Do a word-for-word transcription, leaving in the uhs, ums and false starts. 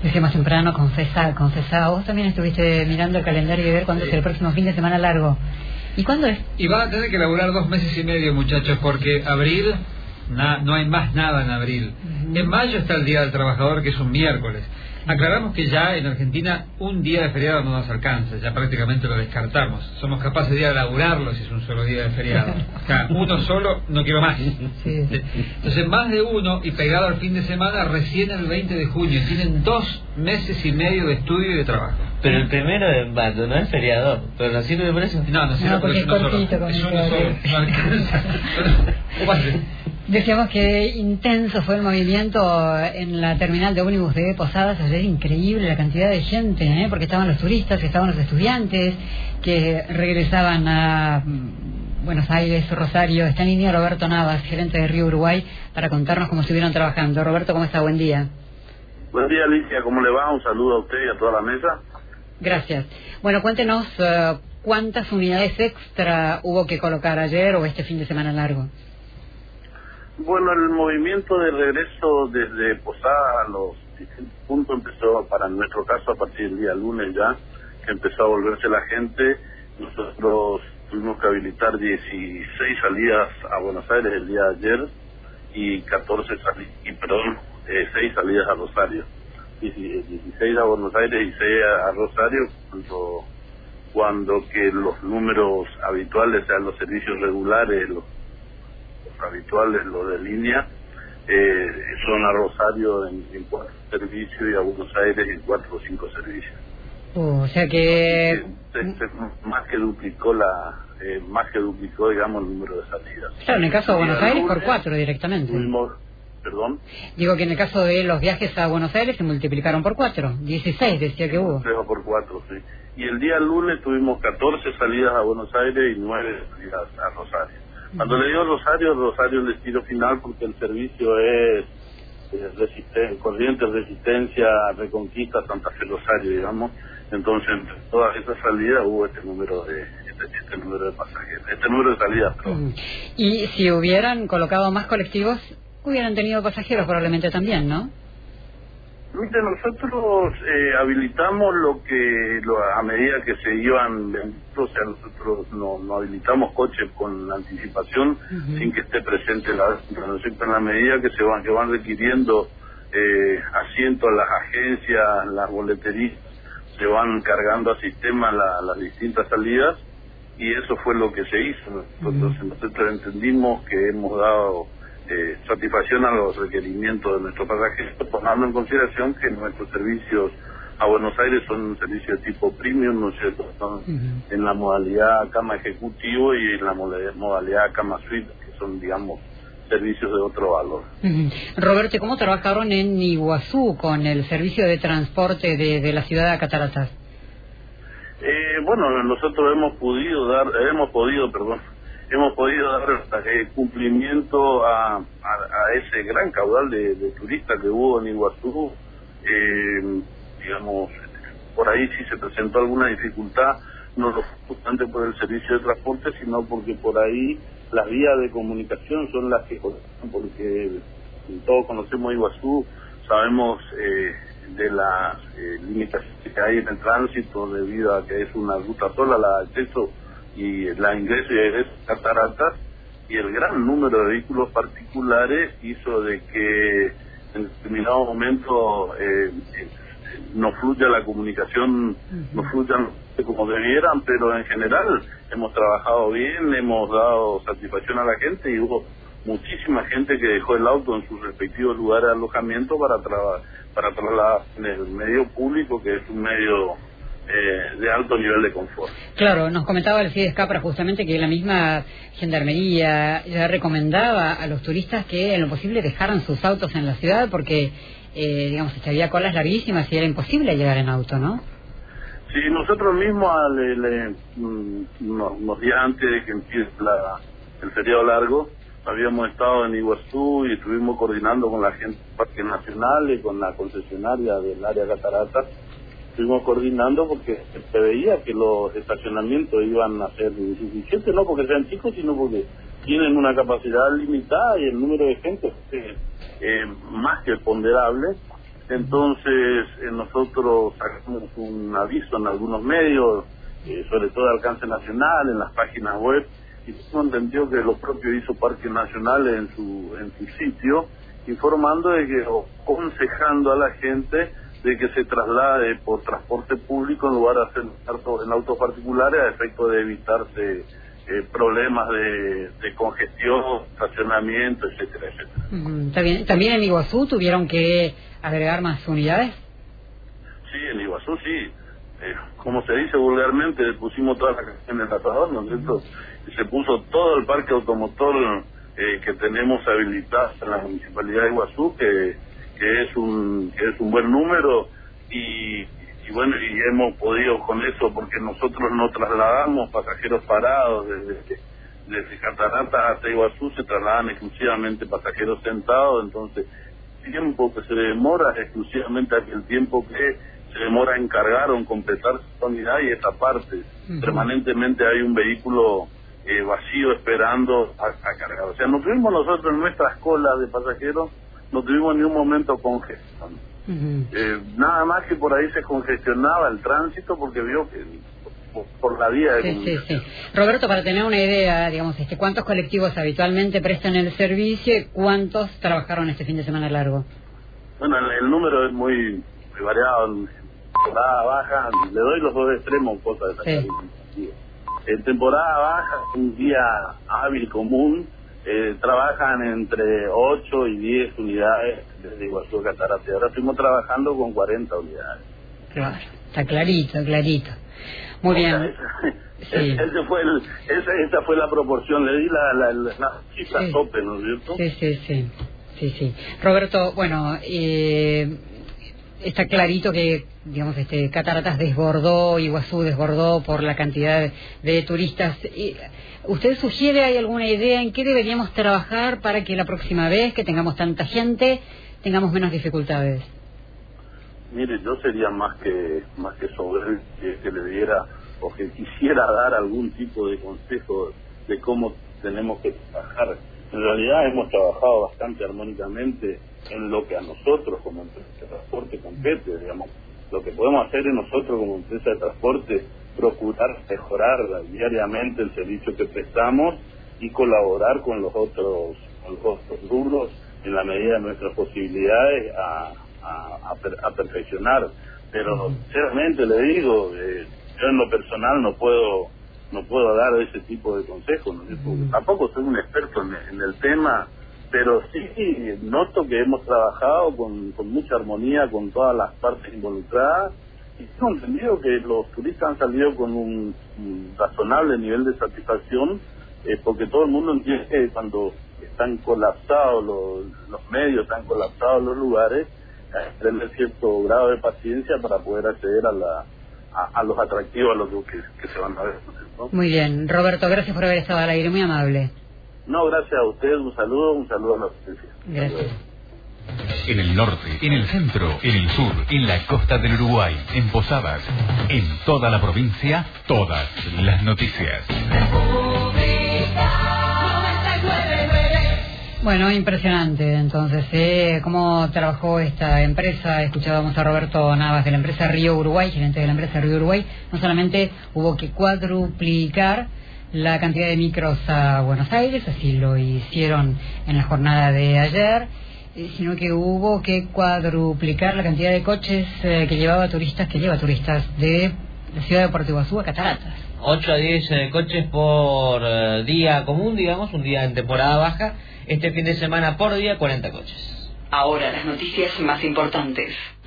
Decía más temprano, confesá, confesá. Vos también estuviste mirando el calendario y ver cuándo sí. es el próximo fin de semana largo. ¿Y cuándo es? Y van a tener que laburar dos meses y medio, muchachos, porque abril, na, no hay más nada en abril. Uh-huh. En mayo está el Día del Trabajador, que es un miércoles. Aclaramos que ya en Argentina un día de feriado no nos alcanza, ya prácticamente lo descartamos. Somos capaces de ir a laburarlo si es un solo día de feriado. O sea, uno solo no quiero más. Sí. Entonces más de uno y pegado al fin de semana recién el veinte de junio. Tienen dos meses y medio de estudio y de trabajo. Pero el primero de mayo no es feriado, pero no sirve por eso. No, no sirve no, por eso. No, porque es cortito. Es uno solo. No alcanza. Decíamos que intenso fue el movimiento en la terminal de ómnibus de Posadas ayer, increíble la cantidad de gente, ¿eh? Porque estaban los turistas, estaban los estudiantes que regresaban a Buenos Aires, Rosario. Está en línea Roberto Navas, gerente de Río Uruguay, para contarnos cómo estuvieron trabajando. Roberto, ¿cómo está? Buen día. Buen día, Alicia, ¿cómo le va? Un saludo a usted y a toda la mesa. Gracias. Bueno, cuéntenos uh, cuántas unidades extra hubo que colocar ayer o este fin de semana largo. Bueno, el movimiento de regreso desde Posada a los distintos puntos empezó, para nuestro caso, a partir del día lunes ya, que empezó a volverse la gente. Nosotros tuvimos que habilitar dieciséis salidas a Buenos Aires el día de ayer y catorce salidas, y perdón, eh, seis salidas a Rosario. dieciséis a Buenos Aires y seis a, a Rosario, cuando, cuando que los números habituales sean los servicios regulares, los habituales, lo de línea, eh, son a Rosario en, en cuatro servicios y a Buenos Aires en cuatro o cinco servicios. Uh, o sea que... Se, se, se, más que duplicó la, eh, más que duplicó, digamos, el número de salidas. Claro, en el caso de Buenos Aires por cuatro directamente. Tuvimos, perdón. Digo que en el caso de los viajes a Buenos Aires se multiplicaron por cuatro, dieciséis decía que hubo. Tres o por cuatro, sí. Y el día lunes tuvimos catorce salidas a Buenos Aires y nueve salidas a Rosario. Cuando le digo Rosario, Rosario es el destino final porque el servicio es, es resisten, Corrientes, Resistencia, Reconquista, Santa Fe, Rosario, digamos. Entonces, entre todas esas salidas hubo este número de este, este número de pasajeros, este número de salidas. Perdón. Y si hubieran colocado más colectivos, hubieran tenido pasajeros probablemente también, ¿no? Mire, nosotros eh, habilitamos lo que, lo, a medida que se iban, o sea, nosotros no, no habilitamos coches con anticipación, uh-huh. sin que esté presente la en la medida que se van, que van requiriendo eh, asientos a las agencias, las boleterías, se van cargando a sistema la, las distintas salidas, y eso fue lo que se hizo. Nosotros, uh-huh. nosotros entendimos que hemos dado Eh, satisfacción a los requerimientos de nuestros pasajeros, tomando en consideración que nuestros servicios a Buenos Aires son un servicio de tipo premium, ¿no es cierto? Son uh-huh. en la modalidad cama ejecutivo y en la modalidad cama suite, que son, digamos, servicios de otro valor. Uh-huh. Roberto, ¿cómo trabajaron en Iguazú con el servicio de transporte de, de la ciudad de Cataratas? Eh, bueno, nosotros hemos podido dar, hemos podido, perdón, hemos podido dar eh, cumplimiento a, a, a ese gran caudal de, de turistas que hubo en Iguazú. Eh, digamos, por ahí sí se presentó alguna dificultad, no lo justamente por el servicio de transporte, sino porque por ahí las vías de comunicación son las que, porque todos conocemos Iguazú, sabemos eh, de las eh, limitaciones que hay en el tránsito debido a que es una ruta sola, la acceso y la ingreso y egreso a Cataratas, y el gran número de vehículos particulares hizo de que en determinado momento eh, eh, no fluya la comunicación, no fluyan como debieran, pero en general hemos trabajado bien, hemos dado satisfacción a la gente y hubo muchísima gente que dejó el auto en sus respectivos lugares de alojamiento para traba, para trasladar en el medio público, que es un medio Eh, de alto nivel de confort. Claro, nos comentaba el Fides Capra justamente que la misma Gendarmería ya recomendaba a los turistas que en lo posible dejaran sus autos en la ciudad porque, eh, digamos, había colas larguísimas y era imposible llegar en auto, ¿no? Sí, nosotros mismos le, le, unos, unos días antes de que empiece la, el feriado largo, habíamos estado en Iguazú y estuvimos coordinando con la gente de Parques Nacionales, con la concesionaria del área Cataratas. Estuvimos coordinando porque se veía que los estacionamientos iban a ser insuficientes, no porque sean chicos, sino porque tienen una capacidad limitada y el número de gente es eh, más que ponderable. Entonces eh, nosotros sacamos un aviso en algunos medios, eh, sobre todo de alcance nacional, en las páginas web, y tengo entendido que lo propio hizo Parque Nacional en su en su sitio, informando de que, o aconsejando a la gente de que se traslade por transporte público en lugar de hacer en autos particulares, a efecto de evitarse eh, problemas de, de congestión, estacionamiento, etcétera, etcétera. Uh-huh. ¿También, ¿También en Iguazú tuvieron que agregar más unidades? Sí, en Iguazú sí. Eh, como se dice vulgarmente, pusimos todas las canciones en el asador, ¿no es cierto? Y se puso todo el parque automotor eh, que tenemos habilitado en la Municipalidad de Iguazú, que, que es un que es un buen número, y, y bueno, y hemos podido con eso, porque nosotros no trasladamos pasajeros parados desde, desde Cataratas hasta Iguazú, se trasladan exclusivamente pasajeros sentados, entonces el tiempo que se demora es exclusivamente aquel tiempo que se demora en cargar o en completar su unidad, y esa parte. Uh-huh. Permanentemente hay un vehículo eh, vacío esperando a, a cargar. O sea, no tuvimos nosotros en nuestras colas de pasajeros, no tuvimos ni un momento congestión. Uh-huh. Eh, nada más que por ahí se congestionaba el tránsito porque vio que por, por la vía de sí, comunicación. Sí, sí. Roberto, para tener una idea, digamos, este, ¿cuántos colectivos habitualmente prestan el servicio y cuántos trabajaron este fin de semana largo? Bueno, el, el número es muy, muy variado. Temporada baja, le doy los dos extremos, cosas de esa sí. En temporada baja, un día hábil común, eh, trabajan entre ocho y diez unidades desde Iguazú a Cataratas. Ahora estuvimos trabajando con cuarenta unidades. Claro, está clarito, clarito. Muy bien. O sea, ese, sí. ese fue el, esa, esa fue la proporción, le di la, la, la, la cifra sí. tope, ¿no es cierto? Sí, sí, sí. sí, sí. Roberto, bueno, eh... está clarito que, digamos, este Cataratas desbordó, Iguazú desbordó por la cantidad de, de turistas. ¿Usted sugiere, hay alguna idea en qué deberíamos trabajar para que la próxima vez que tengamos tanta gente tengamos menos dificultades? Mire, yo sería más que más que sobre que, que le diera o que quisiera dar algún tipo de consejo de cómo tenemos que trabajar. En realidad hemos trabajado bastante armónicamente en lo que a nosotros como empresa de transporte compete, digamos. Lo que podemos hacer es nosotros como empresa de transporte procurar mejorar diariamente el servicio que prestamos y colaborar con los otros, con los otros rubros en la medida de nuestras posibilidades a, a, a, per, a perfeccionar. Pero sinceramente le digo, eh, yo en lo personal no puedo no puedo dar ese tipo de consejos, ¿no? Porque tampoco soy un experto en, en el tema, pero sí noto que hemos trabajado con, con mucha armonía con todas las partes involucradas, y tengo entendido que los turistas han salido con un, un razonable nivel de satisfacción, eh, porque todo el mundo entiende que cuando están colapsados los, los medios, están colapsados los lugares, hay que tener cierto grado de paciencia para poder acceder a la a, a los atractivos, a los que, que se van a ver, ¿no? Muy bien, Roberto, gracias por haber estado al aire, muy amable. No, gracias a ustedes, un saludo, un saludo a la audiencia. Gracias. En el norte, en el centro, en el sur, en la costa del Uruguay, en Posadas, en toda la provincia, todas las noticias. Bueno, impresionante, entonces, ¿eh? Cómo trabajó esta empresa. Escuchábamos a Roberto Navas de la empresa Río Uruguay, gerente de la empresa Río Uruguay. No solamente hubo que cuadruplicar la cantidad de micros a Buenos Aires, así lo hicieron en la jornada de ayer, sino que hubo que cuadruplicar la cantidad de coches eh, que llevaba turistas, que lleva turistas de la ciudad de Puerto Iguazú a Cataratas. ocho a diez eh, coches por eh, día común, digamos, un día en temporada baja. Este fin de semana por día, cuarenta coches. Ahora las noticias más importantes.